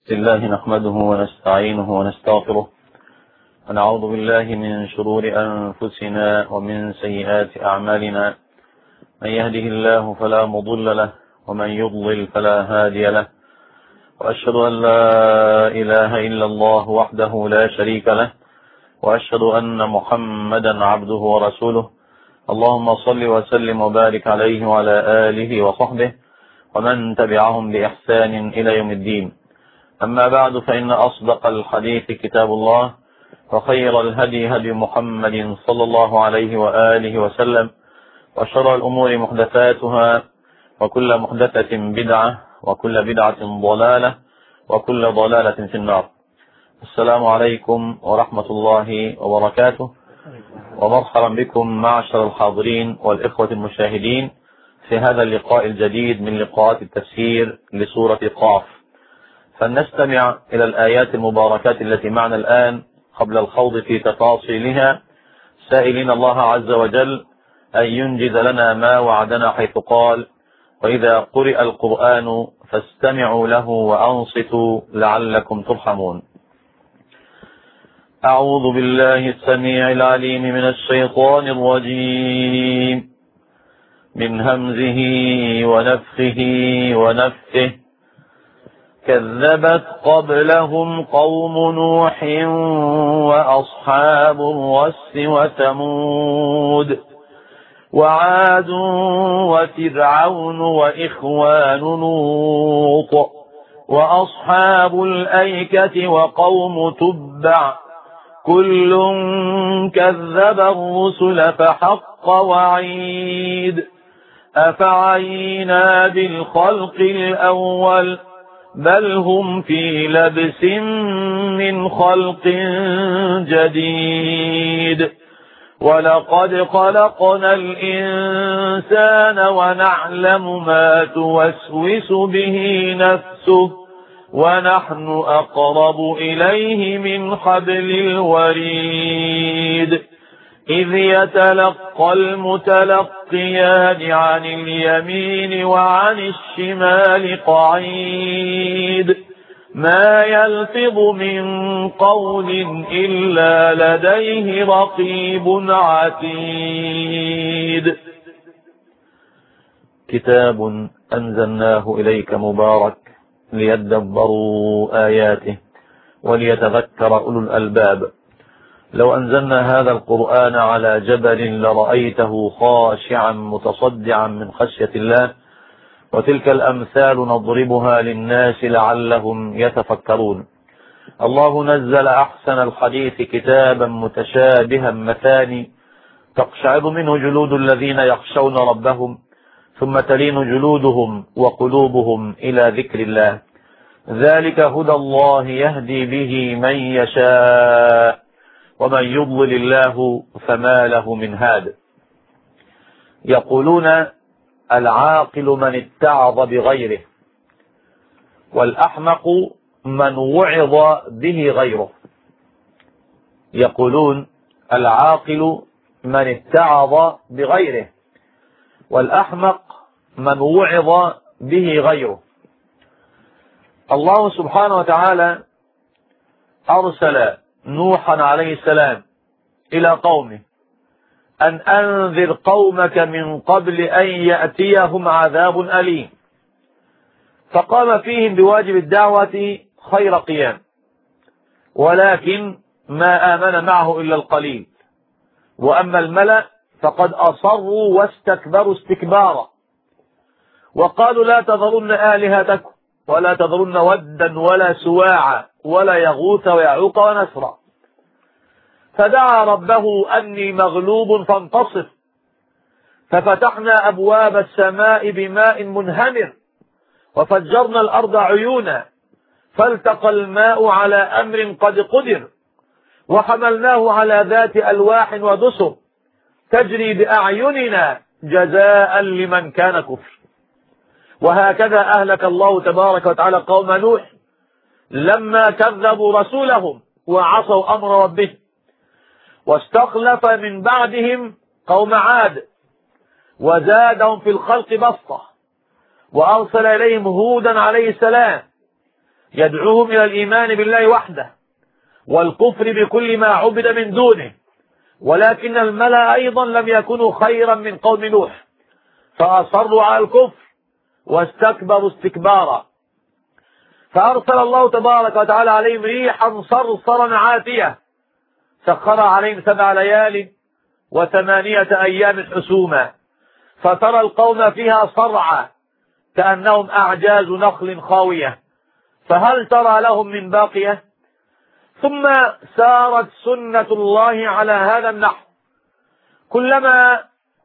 الله نحمده ونستعينه ونستغفره ونعوذ بالله من شرور أنفسنا ومن سيئات أعمالنا. من يهده الله فلا مضل له ومن يضلل فلا هادي له، وأشهد أن لا إله إلا الله وحده لا شريك له، وأشهد أن محمدا عبده ورسوله. اللهم صل وسلم وبارك عليه وعلى آله وصحبه ومن تبعهم بإحسان إلى يوم الدين. أما بعد، فإن أصدق الحديث كتاب الله، وخير الهدي هدي محمد صلى الله عليه وآله وسلم، وشر الأمور محدثاتها، وكل محدثة بدعة، وكل بدعة ضلالة، وكل ضلالة في النار. السلام عليكم ورحمة الله وبركاته، ومرحبا بكم معشر الحاضرين والإخوة المشاهدين في هذا اللقاء الجديد من لقاءات التفسير لسورة قاف. فلنستمع إلى الآيات المباركات التي معنا الآن قبل الخوض في تفاصيلها، سائلين الله عز وجل أن ينجز لنا ما وعدنا، حيث قال: وإذا قرئ القرآن فاستمعوا له وأنصتوا لعلكم ترحمون. أعوذ بالله السميع العليم من الشيطان الرجيم، من همزه ونفخه ونفثه. كذبت قبلهم قوم نوح وأصحاب الرس وثمود وعاد وفرعون وإخوان لوط وأصحاب الأيكة وقوم تبع، كل كذب الرسل فحق وعيد. أفعينا بالخلق الأول بل هم في لبس من خلق جديد. ولقد خلقنا الإنسان ونعلم ما توسوس به نفسه ونحن أقرب إليه من حبل الوريد. إذ يتلقى المتلقيان عن اليمين وعن الشمال قعيد، ما يلفظ من قول إلا لديه رقيب عتيد. كتاب أنزلناه إليك مبارك ليدبروا آياته وليتذكر أولو الألباب. لو أنزلنا هذا القرآن على جبل لرأيته خاشعا متصدعا من خشية الله، وتلك الأمثال نضربها للناس لعلهم يتفكرون. الله نزل أحسن الحديث كتابا متشابها مثاني، تقشعر منه جلود الذين يخشون ربهم، ثم تلين جلودهم وقلوبهم إلى ذكر الله. ذلك هدى الله يهدي به من يشاء، ومن يضلل الله فما له من هاد. يقولون: العاقل من اتعظ بغيره، والأحمق من وعظ به غيره. يقولون: العاقل من اتعظ بغيره، والأحمق من وعظ به غيره. الله سبحانه وتعالى أرسل نوحا عليه السلام إلى قومه أن أنذر قومك من قبل أن يأتيهم عذاب أليم، فقام فيهم بواجب الدعوة خير قيام، ولكن ما آمن معه إلا القليل. وأما الملأ فقد أصروا واستكبروا استكبارا، وقالوا: لا تذرن آلهتكم ولا تذرن ودا ولا سواعا ولا يغوث ويعوق ونسرا. فدعا ربه أني مغلوب فانتصر، ففتحنا أبواب السماء بماء منهمر وفجرنا الأرض عيونا، فالتقى الماء على أمر قد قدر، وحملناه على ذات ألواح ودسر تجري بأعيننا جزاء لمن كان كفر. وهكذا أهلك الله تبارك وتعالى قوم نوح لما كذبوا رسولهم وعصوا أمر ربهم. واستخلف من بعدهم قوم عاد وزادهم في الخلق بسطة، وأرسل إليهم هودا عليه السلام يدعوهم إلى الإيمان بالله وحده والكفر بكل ما عبد من دونه، ولكن الملأ أيضا لم يكونوا خيرا من قوم نوح، فأصروا على الكفر واستكبروا استكبارا، فأرسل الله تبارك وتعالى عليهم ريحا صرصرا عاتية سخر عليهم 7 ليال و8 أيام حسوما، فترى القوم فيها صرعى كأنهم أعجاز نخل خاوية، فهل ترى لهم من باقية؟ ثم سارت سنة الله على هذا النحو، كلما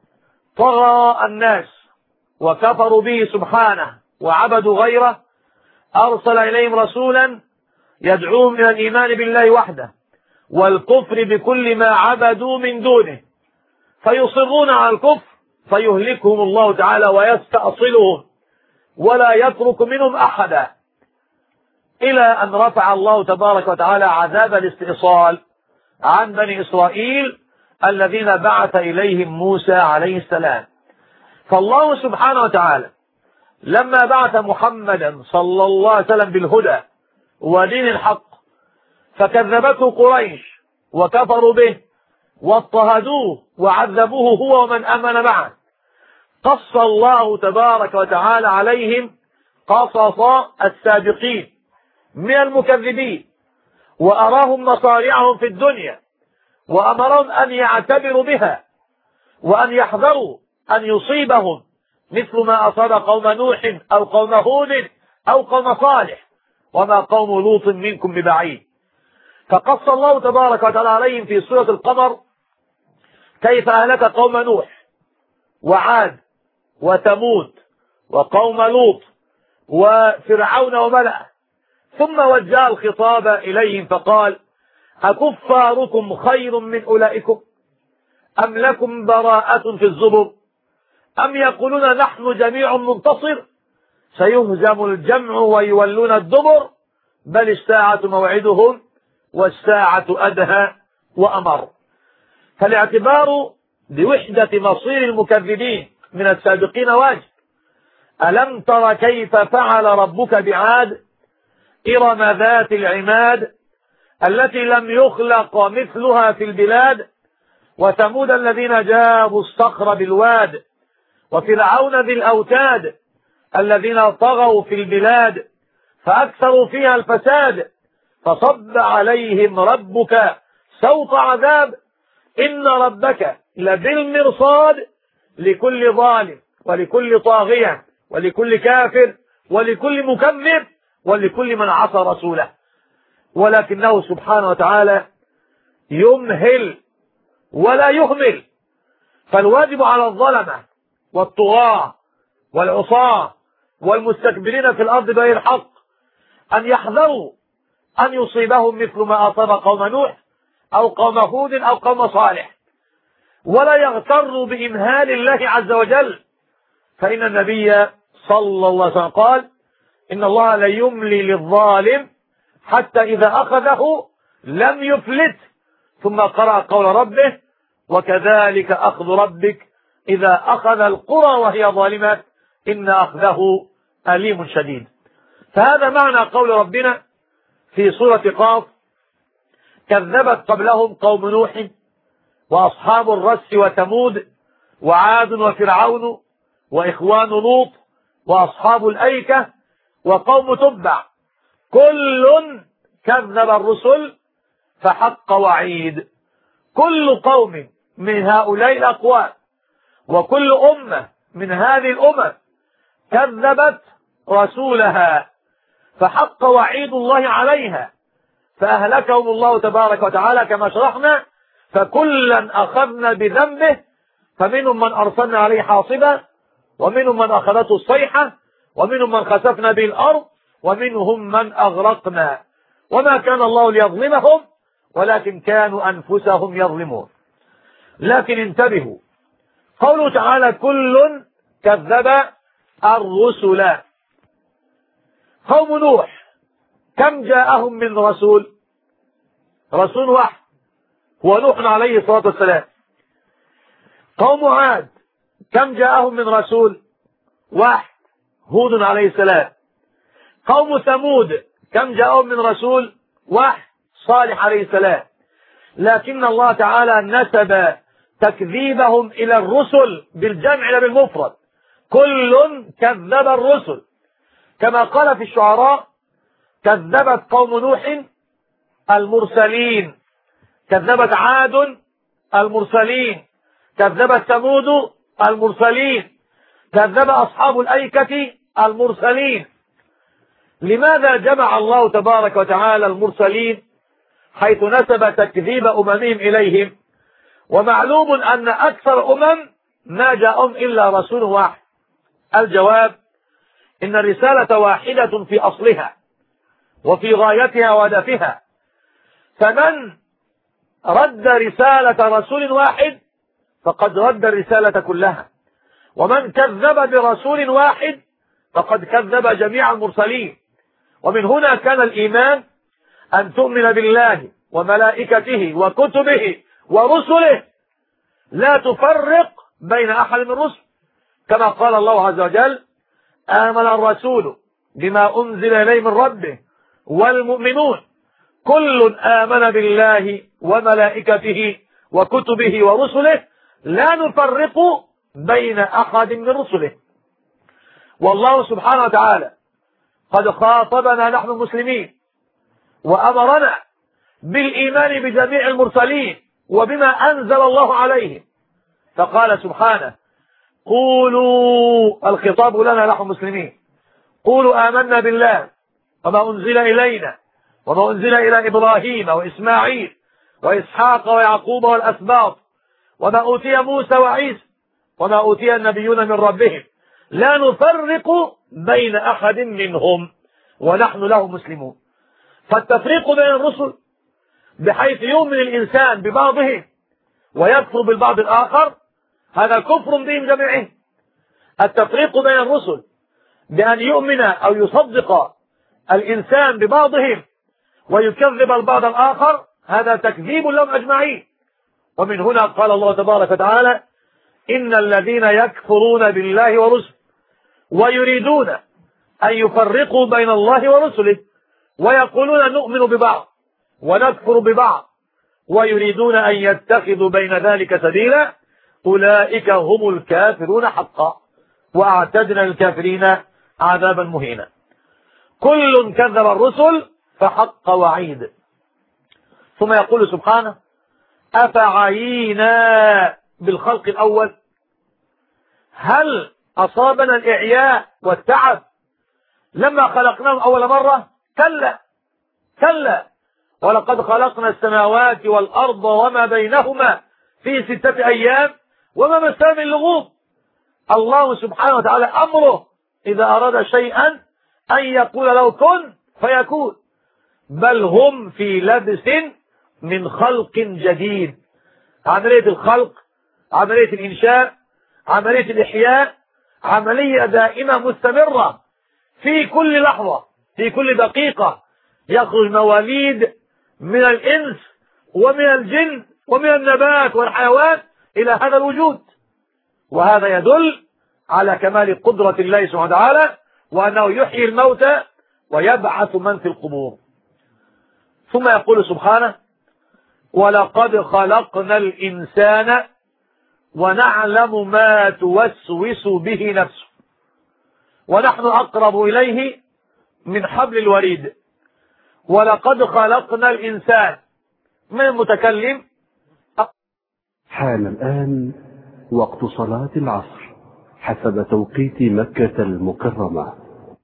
طغى الناس وكفروا به سبحانه وعبدوا غيره أرسل إليهم رسولا يدعوهم إلى الإيمان بالله وحده والكفر بكل ما عبدوا من دونه، فيصرون على الكفر فيهلكهم الله تعالى ويستأصلهم ولا يترك منهم أحدا، إلى أن رفع الله تبارك وتعالى عذاب الاستئصال عن بني إسرائيل الذين بعث إليهم موسى عليه السلام. فالله سبحانه وتعالى لما بعث محمدا صلى الله عليه وسلم بالهدى ودين الحق فكذبته قريش وكفروا به واضطهدوه وعذبوه هو ومن آمن معه، قص الله تبارك وتعالى عليهم قصص السابقين من المكذبين وأراهم مصارعهم في الدنيا وأمرهم أن يعتبروا بها وأن يحذروا أن يصيبهم مثل ما أصاب قوم نوح أو قوم هود أو قوم صالح وما قوم لوط منكم ببعيد. فقص الله تبارك وتعالى عليهم في سورة القمر كيف أهلك قوم نوح وعاد وثمود وقوم لوط وفرعون وملأه، ثم وجه الخطاب إليهم فقال أكفاركم خير من أولئكم أم لكم براءة في الزبر أم يقولون نحن جميع منتصر سيهزم الجمع ويولون الدبر بل الساعة موعدهم والساعة أدهى وأمر. فالاعتبار بوحدة مصير المكذبين من السابقين واجب. ألم تر كيف فعل ربك بعاد إرم ذات العماد التي لم يخلق مثلها في البلاد وثمود الذين جابوا الصخر بالواد وفرعون ذي الأوتاد الذين طغوا في البلاد فأكثروا فيها الفساد فصب عليهم ربك سوط عذاب إن ربك لبالمرصاد لكل ظالم ولكل طاغية ولكل كافر ولكل مكذب ولكل من عصى رسوله، ولكنه سبحانه وتعالى يمهل ولا يهمل. فالواجب على الظلمة والطغاة والعصاة والمستكبرين في الأرض بغير حق أن يحذروا أن يصيبهم مثل ما أصاب قوم نوح أو قوم هود أو قوم صالح، ولا يغتروا بإمهال الله عز وجل، فإن النبي صلى الله عليه وسلم قال إن الله لا يملي للظالم حتى إذا أخذه لم يفلت، ثم قرأ قول ربه وكذلك أخذ ربك إذا أخذ القرى وهي ظالمة إن أخذه أليم شديد. فهذا معنى قول ربنا في سورة قاف كذبت قبلهم قوم نوح وأصحاب الرس وثمود وعاد وفرعون وإخوان لوط وأصحاب الأيكة وقوم تبع كل كذب الرسل فحق وعيد. كل قوم من هؤلاء الأقوام وكل أمة من هذه الأمم كذبت رسولها فحق وعيد الله عليها فأهلكهم الله تبارك وتعالى كما شرحنا، فكلا أخذنا بذنبه فمنهم من أرسلنا عليه حاصبا ومنهم من أخذته الصيحة ومنهم من خسفنا به الأرض ومنهم من أغرقنا وما كان الله ليظلمهم ولكن كانوا أنفسهم يظلمون. لكن انتبهوا قوله تعالى كل كذب الرسل. قوم نوح كم جاءهم من رسول؟ رسول واحد هو نوح عليه الصلاة والسلام. قوم عاد كم جاءهم من رسول؟ واحد هود عليه السلام. قوم ثمود كم جاءهم من رسول واحد صالح عليه السلام، لكن الله تعالى نسب تكذيبهم إلى الرسل بالجمع لا بالمفرد. كل كذب الرسل، كما قال في الشعراء: كذبت قوم نوح المرسلين، كذبت عاد المرسلين، كذبت ثمود المرسلين، كذب أصحاب الأيكة المرسلين. لماذا جمع الله تبارك وتعالى المرسلين حيث نسب تكذيب أممهم إليهم؟ ومعلوم أن أكثر ما جاءهم إلا رسول واحد. الجواب: إن الرسالة واحدة في أصلها وفي غايتها وهدفها، فمن رد رسالة رسول واحد فقد رد الرسالة كلها، ومن كذب برسول واحد فقد كذب جميع المرسلين. ومن هنا كان الإيمان أن تؤمن بالله وملائكته وكتبه ورسله، لا تفرق بين أحد من الرسل، كما قال الله عز وجل: آمن الرسول بما أنزل إليه من ربه والمؤمنون كل آمن بالله وملائكته وكتبه ورسله لا نفرق بين أحد من رسله. والله سبحانه وتعالى قد خاطبنا نحن المسلمين وأمرنا بالإيمان بجميع المرسلين وبما أنزل الله عليهم، فقال سبحانه: قولوا، الخطاب لنا نحن المسلمين، قولوا آمنا بالله وما أنزل إلينا وما أنزل إلى إبراهيم وإسماعيل وإسحاق ويعقوب والأسباط وما أوتي موسى وعيسى وما أوتي النبيون من ربهم لا نفرق بين أحد منهم ونحن له مسلمون. فالتفريق بين الرسل بحيث يؤمن الإنسان ببعضهم ويكفر بالبعض الآخر هذا كفر بهم جميعهم. التفريق بين الرسل بأن يؤمن أو يصدق الإنسان ببعضهم ويكذب البعض الآخر هذا تكذيب لهم أجمعين. ومن هنا قال الله تبارك وتعالى: إن الذين يكفرون بالله ورسله ويريدون أن يفرقوا بين الله ورسله ويقولون نؤمن ببعض ونكفر ببعض ويريدون أن يتخذوا بين ذلك سبيلا أولئك هم الكافرون حقا وأعتدنا للكافرين عذابا مهينا. كل كذب الرسل فحق وعيد. ثم يقول سبحانه: أفعينا بالخلق الأول، هل أصابنا الإعياء والتعب لما خلقناهم أول مرة؟ كلا كلا، ولقد خلقنا السماوات والأرض وما بينهما في 6 أيام وما مسنا من لغوب. الله سبحانه وتعالى أمره إذا أراد شيئا أن يقول له كن فيكون، بل هم في لبس من خلق جديد. عملية الخلق، عملية الإنشاء، عملية الإحياء عملية دائمة مستمرة، في كل لحظة في كل دقيقة يخرج مواليد من الإنس ومن الجن ومن النبات والحيوان إلى هذا الوجود. وهذا يدل على كمال قدرة الله سبحانه وتعالى وأنه يحيي الموتى ويبعث من في القبور. ثم يقول سبحانه: ولقد خلقنا الإنسان ونعلم ما توسوس به نفسه ونحن أقرب إليه من حبل الوريد. ولقد خلقنا الإنسان، من المتكلم؟ حان الآن وقت صلاة العصر حسب توقيت مكة المكرمة.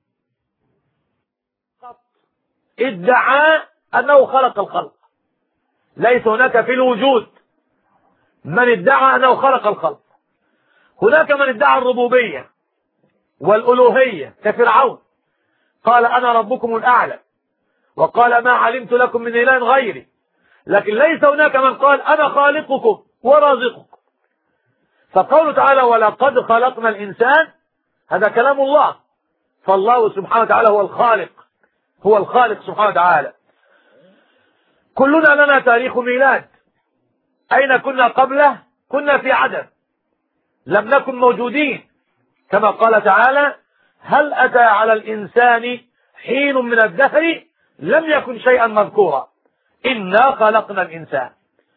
ادعى أنه خلق الخلق، ليس هناك في الوجود من ادعى أنه خلق الخلق. هناك من ادعى الربوبية والألوهية كفرعون، قال أنا ربكم الأعلى وقال ما علمت لكم من إله غيري، لكن ليس هناك من قال أنا خالقكم ورازقكم. فقوله تعالى ولقد خلقنا الإنسان هذا كلام الله، فالله سبحانه وتعالى هو الخالق، هو الخالق سبحانه وتعالى. كلنا لنا تاريخ ميلاد، أين كنا قبله؟ كنا في عدم، لم نكن موجودين، كما قال تعالى هل أتى على الإنسان حين من الدهر لم يكن شيئا مذكورا. إنا خلقنا الإنسان.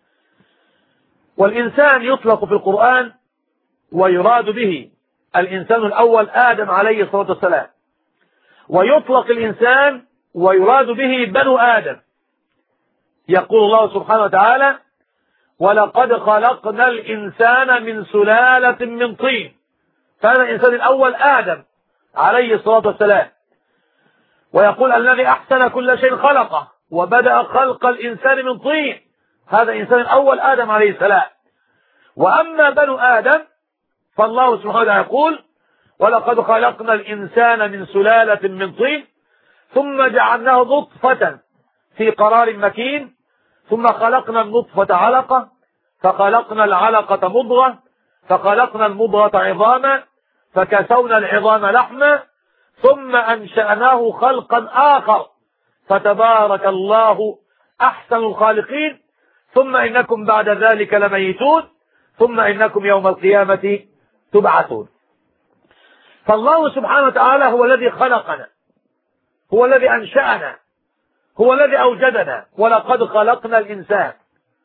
والإنسان يطلق في القرآن ويراد به الإنسان الأول آدم عليه الصلاة والسلام، ويطلق الإنسان ويراد به بنو آدم. يقول الله سبحانه وتعالى: ولقد خلقنا الإنسان من سلالة من طين. فهذا الإنسان الأول آدم عليه الصلاة والسلام. ويقول: الذي أحسن كل شيء خلقه وبدأ خلق الإنسان من طين. هذا الإنسان الأول آدم عليه السلام. وأما بنو آدم فالله سبحانه وتعالى يقول: ولقد خلقنا الإنسان من سلالة من طين ثم جعلناه نطفة في قرار مكين ثم خلقنا النطفة علقة فخلقنا العلقة مضغة فخلقنا المضغة عظاما فكسونا العظام لحما ثم أنشأناه خلقا آخر فتبارك الله أحسن الخالقين ثم إنكم بعد ذلك لميتون ثم إنكم يوم القيامة تبعثون. فالله سبحانه وتعالى هو الذي خلقنا، هو الذي أنشأنا، هو الذي أوجدنا. ولقد خلقنا الإنسان.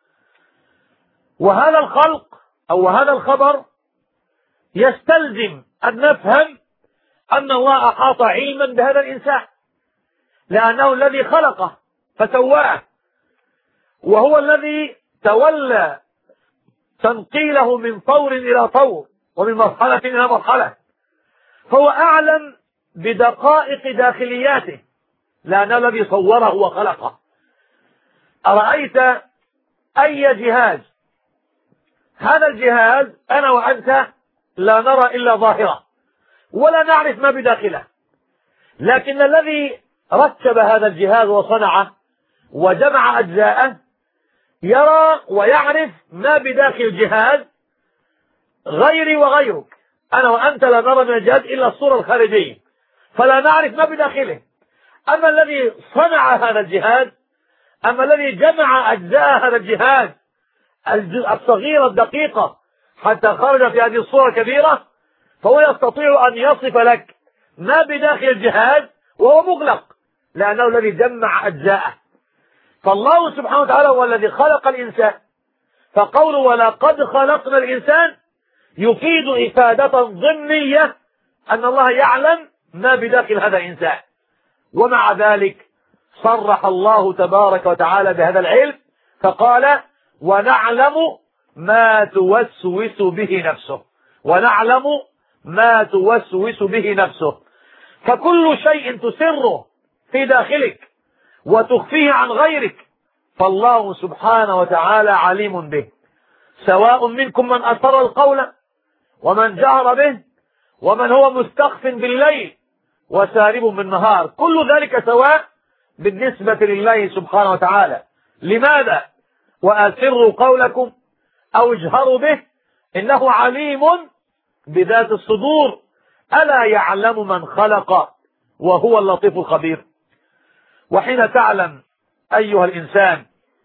وهذا الخلق أو هذا الخبر يستلزم أن نفهم أن الله أحاط علما بهذا الإنسان، لأنه الذي خلقه فسواه، وهو الذي تولى تنقيله من طور إلى طور ومن مرحلة إلى مرحلة. فهو أعلم بدقائق داخلياته لأنه الذي صوره وخلقه. أرأيت أي جهاز؟ هذا الجهاز أنا وأنت لا نرى إلا ظاهرة ولا نعرف ما بداخله، لكن الذي رتب هذا الجهاز وصنعه وجمع أجزاءه يرى ويعرف ما بداخل الجهاز. غيري وغيرك، أنا وأنت لا نرى من الجهاز إلا الصورة الخارجية فلا نعرف ما بداخله. أما الذي صنع هذا الجهاز، أما الذي جمع أجزاء هذا الجهاز الصغيرة الدقيقة حتى خرج في هذه الصورة الكبيرة، فهو يستطيع أن يصف لك ما بداخل الجهاز وهو مغلق لأنه الذي جمع أجزاءه. فالله سبحانه وتعالى هو الذي خلق الإنسان. فقوله ولقد خلقنا الإنسان يفيد إفادة ضمنية أن الله يعلم ما بداخل هذا الإنسان، ومع ذلك صرح الله تبارك وتعالى بهذا العلم فقال: ونعلم ما توسوس به نفسه. ونعلم ما توسوس به نفسه. فكل شيء تسره في داخلك وتخفيه عن غيرك فالله سبحانه وتعالى عليم به، سواء منكم من أسر القول ومن جهر به ومن هو مستخف بالليل وسارب بالنهار، كل ذلك سواء بالنسبة لله سبحانه وتعالى. لماذا؟ وأسروا قولكم أو اجهروا به إنه عليم بذات الصدور، ألا يعلم من خلق وهو اللطيف الخبير. وحين تعلم أيها الإنسان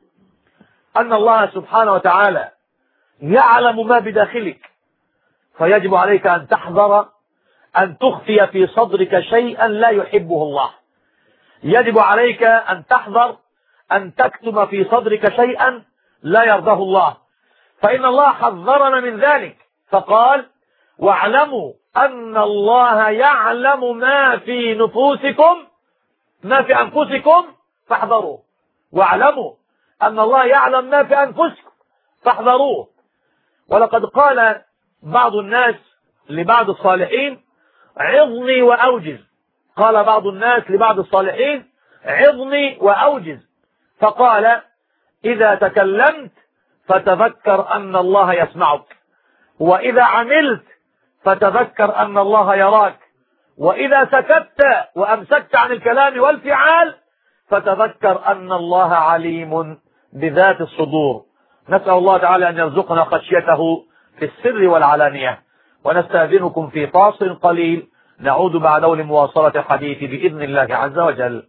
أن الله سبحانه وتعالى يعلم ما بداخلك فيجب عليك أن تحذر أن تخفي في صدرك شيئا لا يحبه الله. يجب عليك أن تحذر أن تكتم في صدرك شيئا لا يرضاه الله، فإن الله حذرنا من ذلك فقال: واعلموا أن الله يعلم ما في نفوسكم، ما في أنفسكم فاحذروا. واعلموا أن الله يعلم ما في أنفسكم فاحذروه. ولقد قال بعض الناس لبعض الصالحين: عظني وأوجز. قال بعض الناس لبعض الصالحين: عظني وأوجز. فقال: إذا تكلمت فتذكر أن الله يسمعك، وإذا عملت فتذكر أن الله يراك، وإذا سكت وأمسكت عن الكلام والفعال فتذكر أن الله عليم بذات الصدور. نسأل الله تعالى أن يرزقنا خشيته في السر والعلانية. ونستأذنكم في فاصل قليل نعود بعد لمواصلة الحديث بإذن الله عز وجل.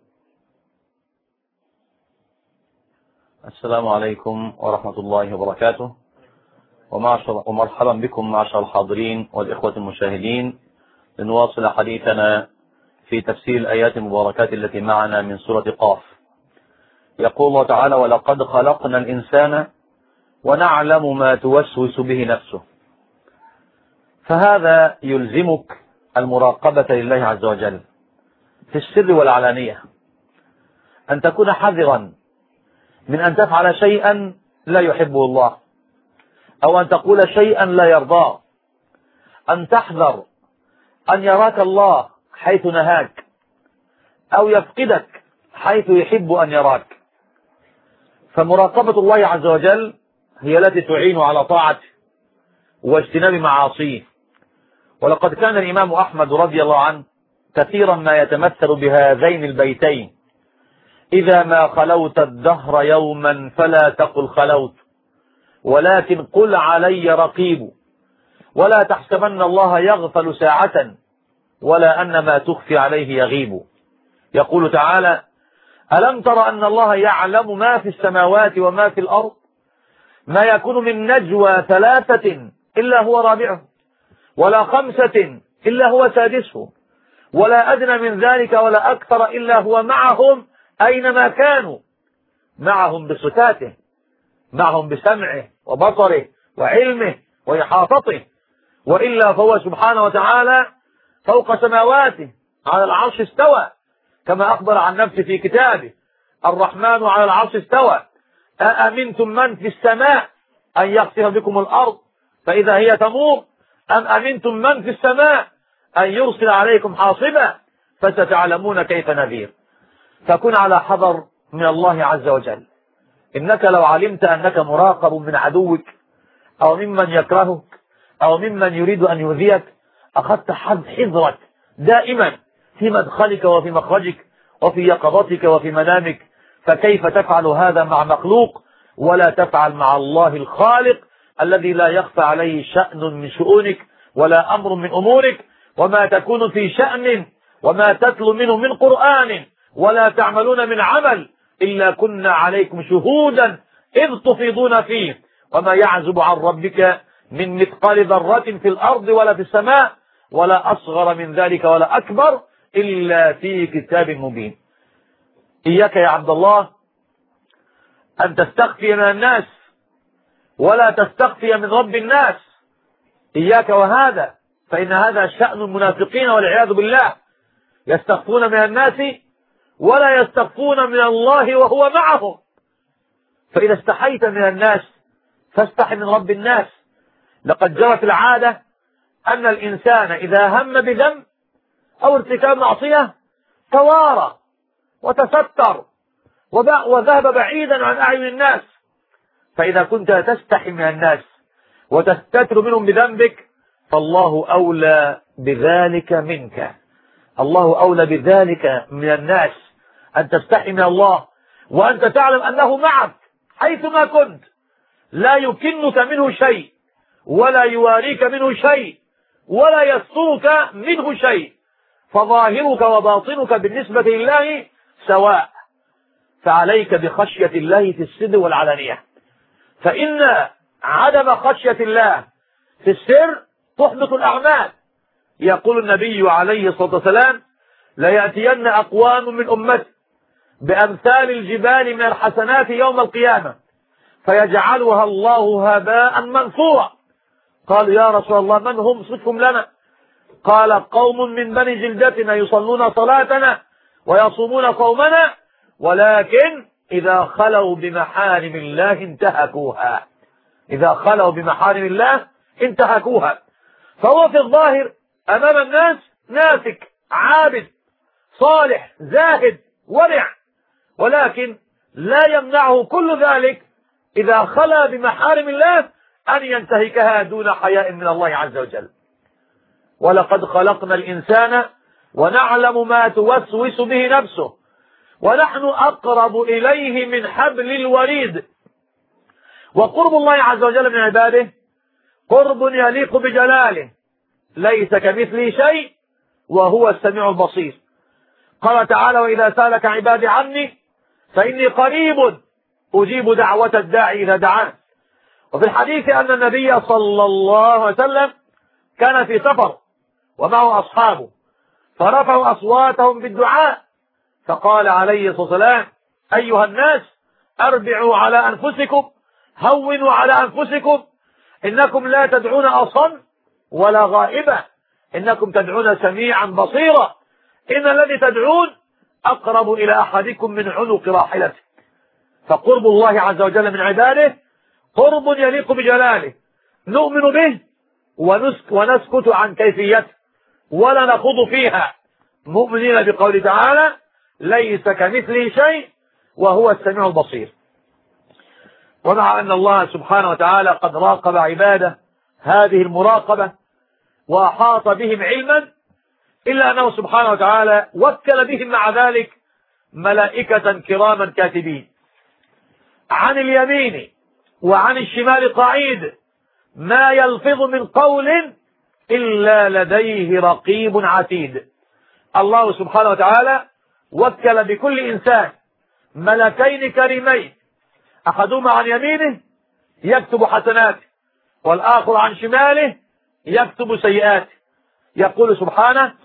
السلام عليكم ورحمة الله وبركاته، ومرحبا بكم معشر الحاضرين والإخوة المشاهدين لنواصل حديثنا في تفسير الآيات المباركات التي معنا من سورة قاف. يقول الله تعالى: ولقد خلقنا الإنسان ونعلم ما توسوس به نفسه. فهذا يلزمك المراقبة لله عز وجل في السر والعلانية، أن تكون حذرا من أن تفعل شيئا لا يحبه الله، أو أن تقول شيئا لا يرضاه، أن تحذر أن يراك الله حيث نهاك، أو يفقدك حيث يحب أن يراك. فمراقبة الله عز وجل هي التي تعين على طاعته واجتناب معاصيه. ولقد كان الإمام أحمد رضي الله عنه كثيرا ما يتمثل بهذين البيتين: إذا ما خلوت الدهر يوما فلا تقل خلوت، ولكن قل علي رقيب، ولا تحسبن الله يغفل ساعة، ولا أن ما تخفي عليه يغيب. يقول تعالى: ألم تر أن الله يعلم ما في السماوات وما في الأرض؟ ما يكون من نجوى ثلاثة إلا هو رابعه، ولا خمسة إلا هو سادسه، ولا أدنى من ذلك ولا أكثر إلا هو معهم أينما كانوا، معهم بصفاته، معهم بسمعه وبصره وعلمه وإحاطته، وإلا فهو سبحانه وتعالى فوق سماواته على العرش استوى، كما أخبر عن نفسه في كتابه: الرحمن على العرش استوى، أأمنتم من في السماء أن يخسف بكم الأرض فإذا هي تمور، أم أمنتم من في السماء أن يرسل عليكم حاصبا، فستعلمون كيف نذير. فكن على حذر من الله عز وجل. إنك لو علمت أنك مراقب من عدوك أو ممن يكرهك أو ممن يريد أن يؤذيك، أخذت حذرك دائما في مدخلك وفي مخرجك وفي يقظتك وفي منامك. فكيف تفعل هذا مع مخلوق ولا تفعل مع الله الخالق الذي لا يخفى عليه شأن من شؤونك ولا أمر من أمورك؟ وما تكون في شأن وما تتلو منه من قرآن ولا تعملون من عمل إلا كنا عليكم شهودا إذ تفيضون فيه، وما يعزب عن ربك من مثقال ذرة في الأرض ولا في السماء ولا أصغر من ذلك ولا أكبر إلا في كتاب مبين. إياك يا عبد الله أن تستخفي من الناس ولا تستخفي من رب الناس، إياك وهذا، فإن هذا شأن المنافقين والعياذ بالله، يستخفون من الناس ولا يستخفون من الله وهو معهم. فإذا استحيت من الناس فاستحي من رب الناس. لقد جرت العادة أن الإنسان إذا هم بذنب أو ارتكاب معصية توارى وتستر وذهب بعيدا عن أعين الناس. فإذا كنت تستحي من الناس وتستتر منهم بذنبك فالله أولى بذلك منك. الله أولى بذلك من الناس، أن تستحي من الله وأنت تعلم أنه معك حيثما كنت، لا يكنك منه شيء ولا يواريك منه شيء ولا يسترك منه شيء، فظاهرك وباطنك بالنسبة لله سواء. فعليك بخشية الله في السر والعلانية، فإن عدم خشية الله في السر تحبط الأعمال. يقول النبي عليه الصلاة والسلام: ليأتين أقوام من أمتي بأمثال الجبال من الحسنات يوم القيامة فيجعلها الله هباء منثورا. قالوا: يا رسول الله من هم؟ صفهم لنا. قال: قوم من بني جلدتنا يصلون صلاتنا ويصومون صومنا، ولكن إذا خلوا بمحارم الله انتهكوها. إذا خلوا بمحارم الله انتهكوها. فهو في الظاهر أمام الناس ناسك عابد صالح زاهد ورع، ولكن لا يمنعه كل ذلك إذا خلا بمحارم الله أن ينتهكها دون حياء من الله عز وجل. ولقد خلقنا الإنسان ونعلم ما توسوس به نفسه ونحن أقرب إليه من حبل الوريد. وقرب الله عز وجل من عباده قرب يليق بجلاله، ليس كمثله شيء وهو السميع البصير. قال تعالى: وإذا سألك عبادي عني فإني قريب أجيب دعوة الداعي إذا دعان. وفي الحديث أن النبي صلى الله عليه وسلم كان في سفر ومعه أصحابه، فرفعوا أصواتهم بالدعاء، فقال عليه الصلاة والسلام: أيها الناس، أربعوا على أنفسكم، هونوا على أنفسكم، إنكم لا تدعون أصم ولا غائبا، إنكم تدعون سميعا بصيرا، إن الذي تدعون أقرب إلى أحدكم من عنق راحلته. فقرب الله عز وجل من عباده قرب يليق بجلاله، نؤمن به ونسكت عن كيفيته ولا نخوض فيها، مؤمنين بقوله تعالى: ليس كمثله شيء وهو السميع البصير. ومع أن الله سبحانه وتعالى قد راقب عباده هذه المراقبة وأحاط بهم علما، إلا أنه سبحانه وتعالى وكل بهم مع ذلك ملائكة كراما كاتبين، عن اليمين وعن الشمال قعيد، ما يلفظ من قول إلا لديه رقيب عتيد. الله سبحانه وتعالى وكل بكل إنسان ملكين كريمين، أحدهما عن يمينه يكتب حسناته، والآخر عن شماله يكتب سيئاته. يقول سبحانه: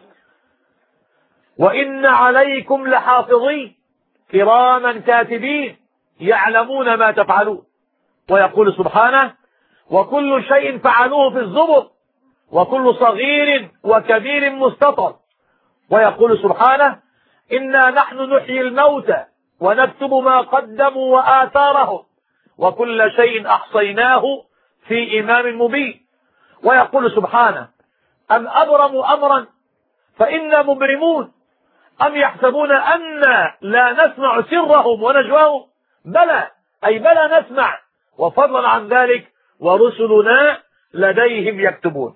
وإن عليكم لحافظين كراما كاتبين يعلمون ما تفعلون. ويقول سبحانه: وكل شيء فعلوه في الزبر وكل صغير وكبير مستطر. ويقول سبحانه: إنا نحن نحيي الموتى ونكتب ما قدموا وآثارهم وكل شيء أحصيناه في إمام مبين. ويقول سبحانه: أم أبرموا أمرا فإنا مبرمون أم يحسبون أنا لا نسمع سرهم ونجواهم بلى، أي بلى نسمع، وفضلا عن ذلك ورسلنا لديهم يكتبون.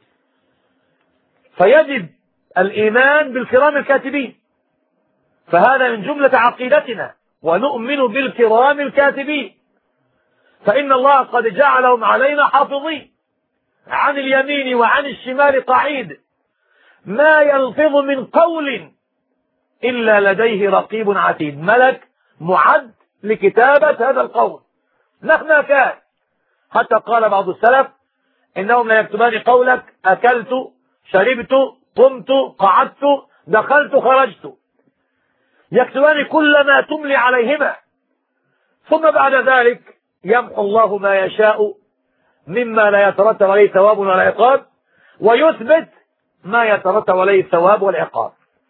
فيجب الإيمان بالكرام الكاتبين، فهذا من جملة عقيدتنا، ونؤمن بالكرام الكاتبين، فإن الله قد جعلهم علينا حافظين، عن اليمين وعن الشمال قعيد، ما يلفظ من قول إلا لديه رقيب عتيد، ملك معد لكتابة هذا القول مهما كان. حتى قال بعض السلف: إنهم لا يكتبان قولك أكلت شربت قمت قعدت دخلت خرجت، يكتبان كل ما تملي عليهما، ثم بعد ذلك يمحو الله ما يشاء مما لا يترتب عليه ثواب ولا عقاب، ويثبت ما يترتب عليه الثواب والعقاب.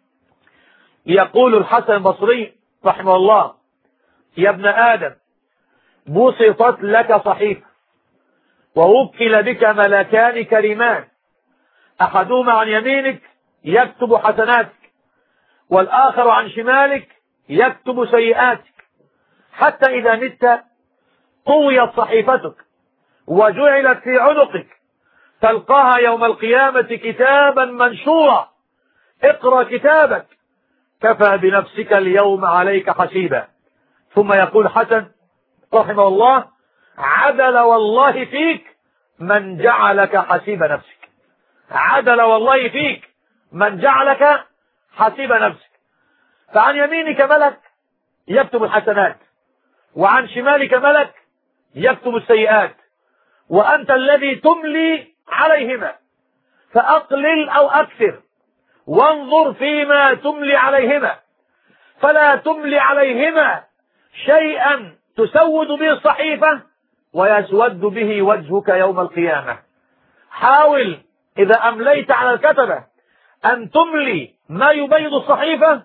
يقول الحسن البصري رحمه الله: يا ابن آدم، بسطت لك صحيفة ووكل بك ملكان كريمان، أحدهما عن يمينك يكتب حسناتك، والآخر عن شمالك يكتب سيئاتك، حتى إذا مت طويت صحيفتك وجعلت في عنقك، تلقاها يوم القيامة كتابا منشورا، اقرأ كتابك كفى بنفسك اليوم عليك حسيبا. ثم يقول حسن رحمه الله: عدل والله فيك من جعلك حسيب نفسك، عدل والله فيك من جعلك حسيب نفسك. فعن يمينك ملك يكتب الحسنات، وعن شمالك ملك يكتب السيئات، وأنت الذي تملي عليهما، فأقلل أو أكثر، وانظر فيما تملي عليهما، فلا تملي عليهما شيئا تسود به الصحيفة ويسود به وجهك يوم القيامة. حاول إذا أمليت على الكتبة أن تملي ما يبيض الصحيفة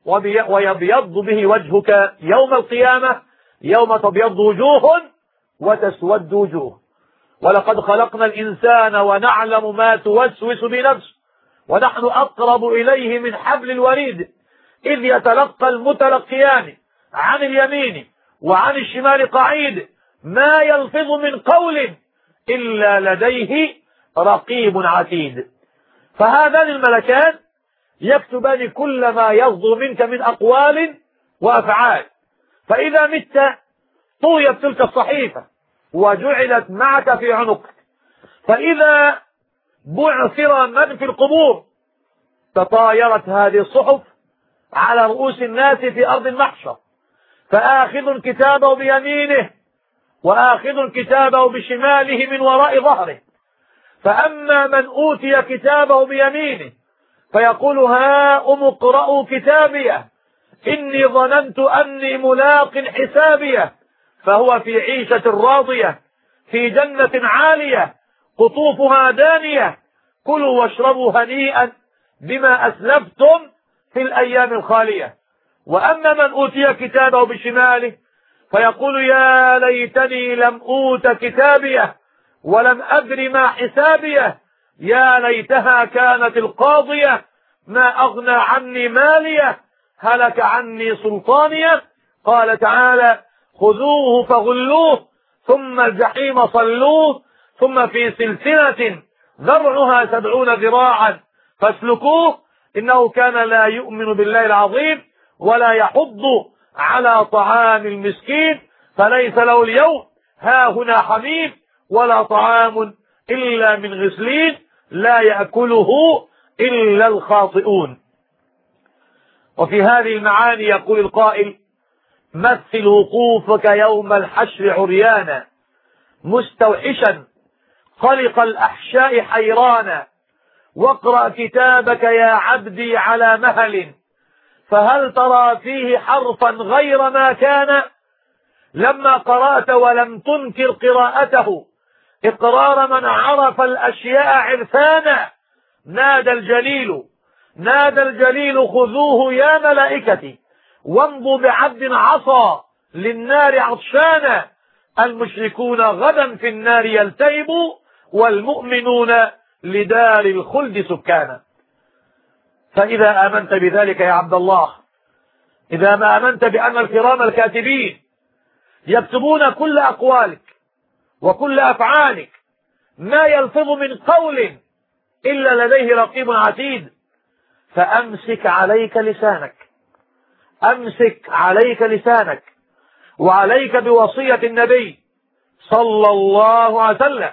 ويبيض به وجهك يوم القيامة، يوم تبيض وجوه وتسود وجوه. ولقد خلقنا الإنسان ونعلم ما توسوس بنفسه ونحن أقرب إليه من حبل الوريد، إذ يتلقى المتلقيان عن اليمين وعن الشمال قعيد، ما يلفظ من قول إلا لديه رقيب عتيد. فهذان الملكان يكتبان كل ما يصدر منك من أقوال وأفعال، فإذا مت طويت تلك الصحيفة وجعلت معك في عنقك، فإذا بعثر من في القبور تطايرت هذه الصحف على رؤوس الناس في أرض المحشر، فآخذ كتابه بيمينه وآخذ كتابه بشماله من وراء ظهره، فأما من أوتي كتابه بيمينه فيقول هاؤم اقرءوا كتابيه إني ظننت أني ملاق حسابيه، فهو في عيشة راضية في جنة عالية قطوفها دانية كلوا واشربوا هنيئا بما أسلفتم في الأيام الخالية. وأما من أوتي كتابه بشماله فيقول يا ليتني لم أوت كتابيه ولم أدر ما حسابيه يا ليتها كانت القاضية ما أغنى عني ماليه هلك عني سلطانيه. قال تعالى خذوه فغلوه ثم الجحيم صلوه ثم في سلسلة ذرعها 70 ذراعا فاسلكوه إنه كان لا يؤمن بالله العظيم ولا يحض على طعام المسكين فليس له اليوم هاهنا حميم ولا طعام إلا من غسلين لا يأكله إلا الخاطئون. وفي هذه المعاني يقول القائل مثل وقوفك يوم الحشر عريانا مستوحشا قلق الأحشاء حيرانا واقرأ كتابك يا عبدي على مهل فهل ترى فيه حرفا غير ما كان لما قرأت ولم تنكر قراءته إقرار من عرف الأشياء عرفانا نادى الجليل خذوه يا ملائكتي وامضوا بعبد عصى للنار عطشانا المشركون غدا في النار يلتهبوا والمؤمنون لدار الخلد سكانا. فإذا آمنت بذلك يا عبد الله، إذا ما آمنت بأن الكرام الكاتبين يكتبون كل أقوالك وكل أفعالك ما يلفظ من قول إلا لديه رقيب عتيد، فأمسك عليك لسانك، أمسك عليك لسانك وعليك بوصية النبي صلى الله عليه وسلم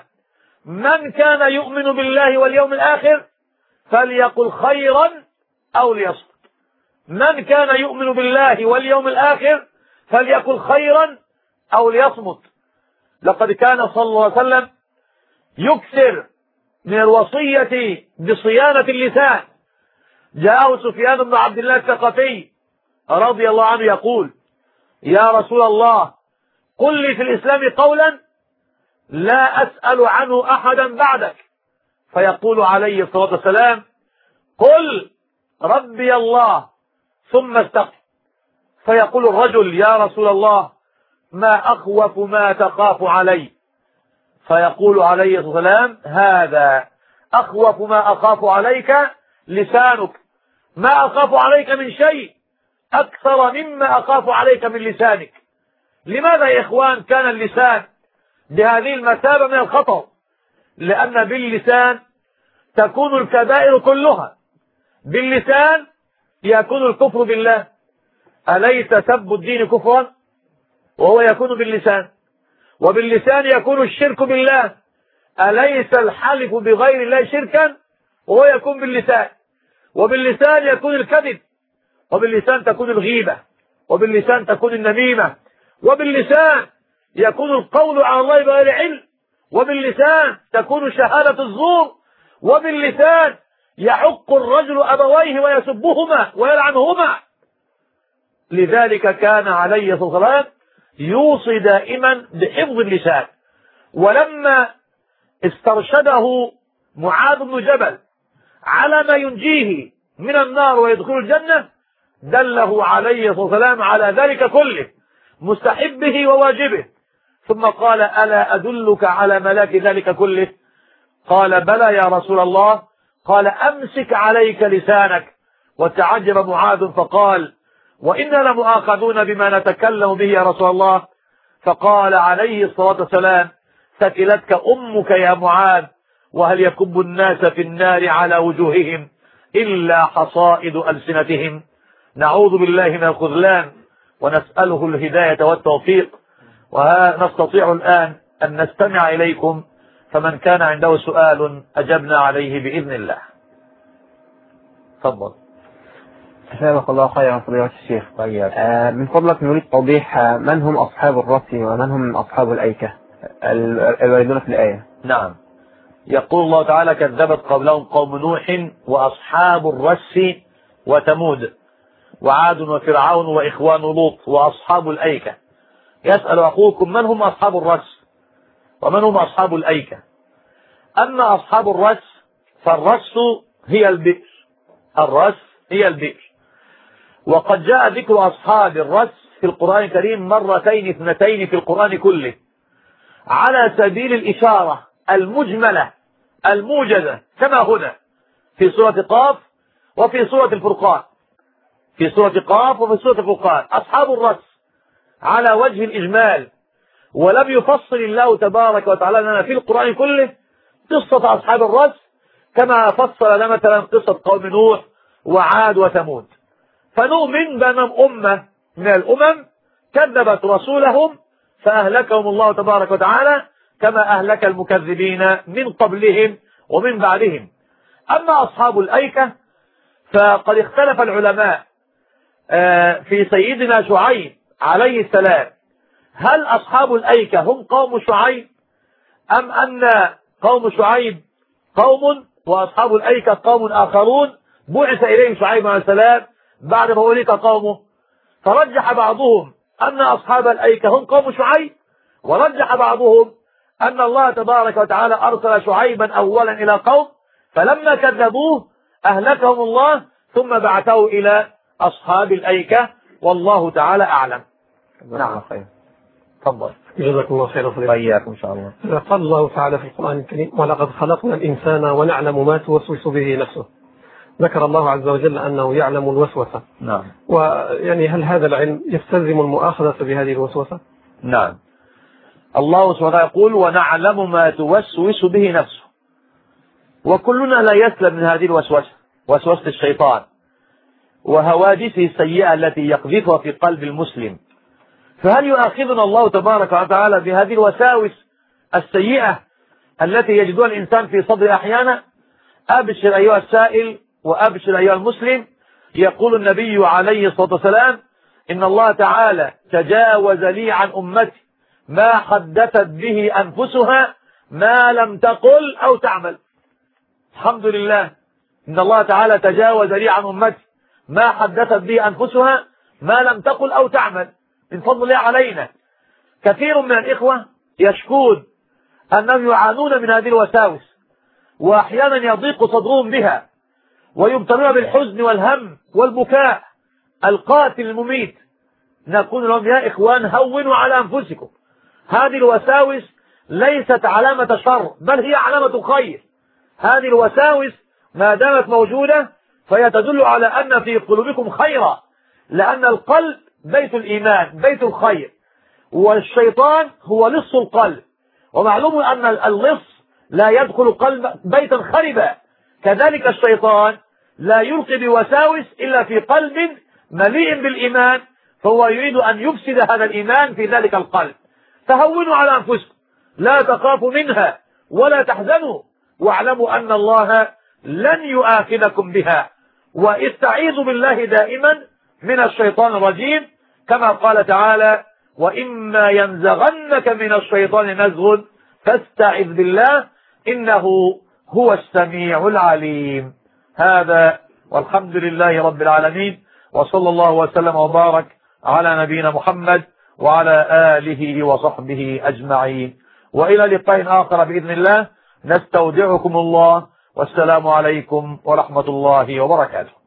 من كان يؤمن بالله واليوم الآخر فليقل خيرا أو ليصمت. من كان يؤمن بالله واليوم الآخر فليقل خيرا أو ليصمت. لقد كان صلى الله عليه وسلم يكثر من الوصية بصيانة اللسان. جاءه سفيان بن عبد الله الثقفي رضي الله عنه يقول يا رسول الله قل لي في الإسلام قولا لا أسأل عنه أحدا بعدك، فيقول عليه الصلاة والسلام قل ربي الله ثم استقم. فيقول الرجل يا رسول الله ما أخوف ما تخاف علي، فيقول عليه الصلاة والسلام هذا أخوف ما أخاف عليك لسانك، ما أخاف عليك من شيء أكثر مما أخاف عليك من لسانك. لماذا يا إخوان كان اللسان بهذه المثابة من الخطر؟ لأن باللسان تكون الكبائر كلها، باللسان يكون الكفر بالله. أليس سب الدين كفرا وهو يكون باللسان؟ وباللسان يكون الشرك بالله. أليس الحلف بغير الله شركا وهو يكون باللسان؟ وباللسان يكون الكذب، وباللسان تكون الغيبة، وباللسان تكون النميمة، وباللسان يكون القول على الله بغير علم، وباللسان تكون شهادة الزور، وباللسان يعق الرجل أبويه ويسبهما ويلعنهما. لذلك كان عليه الصلاة والسلام يوصي دائما بحفظ اللسان. ولما استرشده معاذ بن جبل على ما ينجيه من النار ويدخل الجنة دله عليه الصلاة والسلام على ذلك كله مستحبه وواجبه، ثم قال ألا أدلك على ملاك ذلك كله؟ قال بلى يا رسول الله. قال أمسك عليك لسانك. وتعجب معاذ فقال وإنا لمؤاخذون بما نتكلم به يا رسول الله. فقال عليه الصلاة والسلام ثكلتك أمك يا معاذ، وهل يكب الناس في النار على وجوههم إلا حصائد ألسنتهم. نعوذ بالله من الخذلان ونسأله الهداية والتوفيق. ونستطيع الآن أن نستمع إليكم، فمن كان عنده سؤال أجبنا عليه بإذن الله. تفضل. جزاك الله خيرا فضيلة الشيخ. من فضلك نريد توضيح من هم أصحاب الرأس ومن هم أصحاب الأيكة الواردون في الآية. نعم، يقول الله تعالى كذبت قبلهم قوم نوح وأصحاب الرس وثمود وعاد وفرعون وإخوان لوط وأصحاب الأيكة. يسأل أخوكم من هم أصحاب الرس ومن هم أصحاب الأيكة؟ أما أصحاب الرس فالرس هي البئر، الرس هي البئر، وقد جاء ذكر أصحاب الرس في القرآن الكريم مرتين اثنتين في القرآن كله على سبيل الإشارة المجملة الموجزة كما هنا في سورة قاف وفي سورة الفرقان، في سورة قاف وفي سورة الفرقان أصحاب الرس على وجه الإجمال، ولم يفصل الله تبارك وتعالى لنا في القرآن كله قصة أصحاب الرس كما فصل لنا مثلا قصة قوم نوح وعاد وثمود. فنؤمن بأنهم أمة من الأمم كذبت رسولهم فأهلكهم الله تبارك وتعالى كما أهلك المكذبين من قبلهم ومن بعدهم. أما أصحاب الأيكة فقد اختلف العلماء في سيدنا شعيب عليه السلام، هل أصحاب الأيكة هم قوم شعيب أم أن قوم شعيب قوم وأصحاب الأيكة قوم آخرون بعث إليهم شعيب عليه السلام بعد ما أهلك قومه؟ فرجح بعضهم أن أصحاب الأيكة هم قوم شعيب، ورجح بعضهم أن الله تبارك وتعالى أرسل شعيبا أولا إلى قوم فلما كذبوه أهلكهم الله ثم بعثه إلى أصحاب الأيكة، والله تعالى أعلم. نعم خير. تفضل. جزاكم الله خيرا فضيلة. وإياكم إن شاء الله. قال الله تعالى في القرآن الكريم ولقد خلقنا الإنسان ونعلم ما توسوس به نفسه. ذكر الله عز وجل أنه يعلم الوسوسة. نعم. ويعني هل هذا العلم يستلزم المؤاخذة بهذه الوسوسة؟ نعم. الله سبحانه وتعالى يقول ونعلم ما توسوس به نفسه، وكلنا لا يسلم من هذه الوسوسة، وسوسة الشيطان وهواجسه السيئة التي يقذفها في قلب المسلم. فهل يؤاخذنا الله تبارك وتعالى بهذه الوساوس السيئة التي يجدها الإنسان في صدره أحيانا؟ أبشر أيها السائل وأبشر أيها المسلم، يقول النبي عليه الصلاة والسلام إن الله تعالى تجاوز لي عن أمتي ما حدثت به أنفسها ما لم تقل أو تعمل. الحمد لله إن الله تعالى تجاوز لي عن أمتي ما حدثت به أنفسها ما لم تقل أو تعمل، من فضل الله علينا. كثير من الإخوة يشكون أنهم يعانون من هذه الوساوس، وأحيانا يضيق صدرهم بها ويبتلون بالحزن والهم والبكاء القاتل المميت. نقول لهم يا إخوان هونوا على أنفسكم، هذه الوساوس ليست علامة شر بل هي علامة خير. هذه الوساوس ما دامت موجودة فهي تدل على أن في قلوبكم خيرا، لأن القلب بيت الإيمان بيت الخير، والشيطان هو لص القلب، ومعلوم أن اللص لا يدخل قلب بيتا خربا، كذلك الشيطان لا يلقي بوساوس إلا في قلب مليء بالإيمان، فهو يريد أن يفسد هذا الإيمان في ذلك القلب. فهونوا على أنفسكم، لا تخافوا منها ولا تحزنوا، واعلموا أن الله لن يؤاخذكم بها، واستعيذوا بالله دائما من الشيطان الرجيم، كما قال تعالى وإما ينزغنك من الشيطان نزغ فاستعذ بالله إنه هو السميع العليم. هذا والحمد لله رب العالمين، وصلى الله وسلم وبارك على نبينا محمد وعلى آله وصحبه أجمعين، وإلى لقاء آخر بإذن الله. نستودعكم الله، والسلام عليكم ورحمة الله وبركاته.